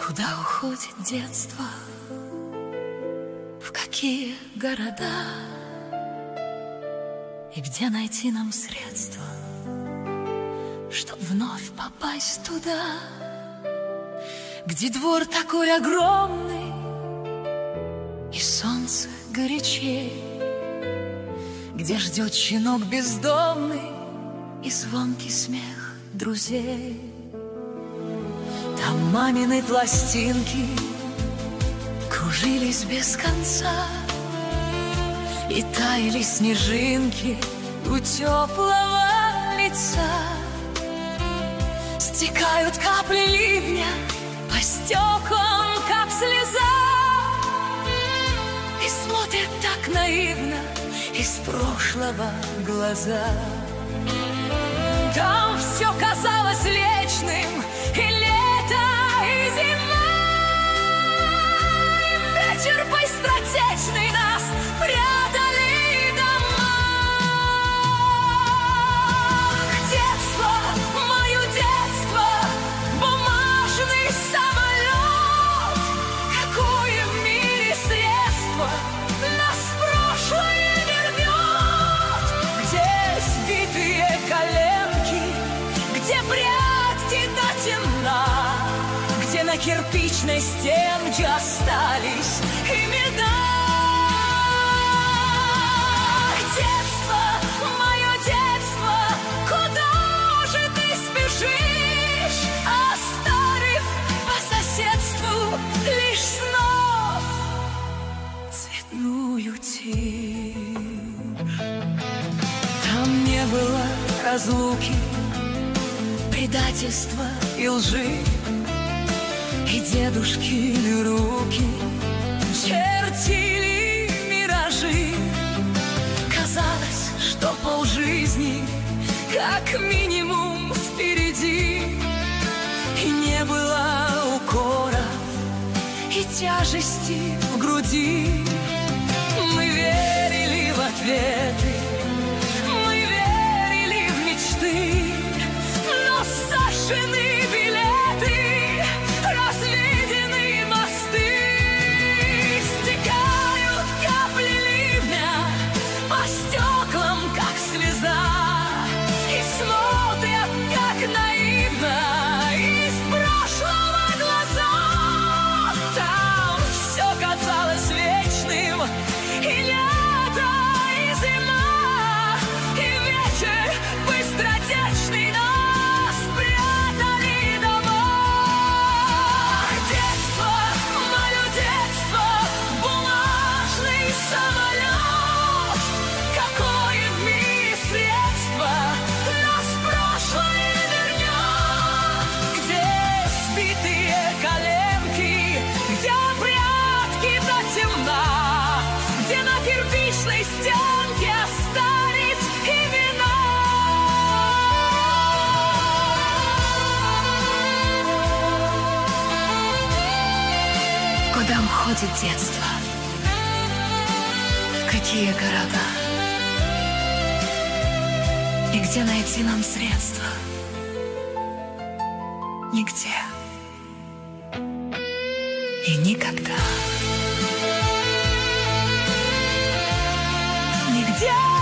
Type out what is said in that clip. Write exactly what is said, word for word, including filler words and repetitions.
Куда уходит детство? В какие города? И где найти нам средства, чтоб вновь попасть туда, где двор такой огромный и солнце горячей, где ждет щенок бездомный и звонкий смех друзей. Там мамины пластинки кружились без конца, и таяли снежинки у теплого лица. Стекают капли ливня по стеклам, как слеза, и смотрят так наивно из прошлого глаза. Там все казалось вечным, и лето, и зима, и вечер быстротечный нас прятали дома. Детство, мое детство, бумажный самолет. Какое в мире средство нас в прошлое вернет. Где сбитые коленки, где прятки до темна, где на кирпичной стенке остались имена. Детство, мое детство, куда же ты спешишь, оставив по соседству лишь снов цветную тишь? Там не было разлуки, предательства и лжи, и дедушкины руки чертили миражи. Казалось, что полжизни как минимум впереди, и не было укоров и тяжести в груди. Мы верили в ответы, мы верили в мечты, но сожжены билеты, разведены мосты. Стекают капли ливня по стеклам, как слеза, и смотрят так наивно из прошлого глаза. Там все казалось вечным, и лето, и зима, и вечер быстротечный нас прятали дома. Детство, мое детство, бумажный самолет. Какое в мире средство нас в прошлое вернет. Где сбитые коленки, где прятки до темна, где на кирпичной стенке остались имена. Куда уходит детство? В какие города? И где найти нам средства? Нигде и никогда. Нигде.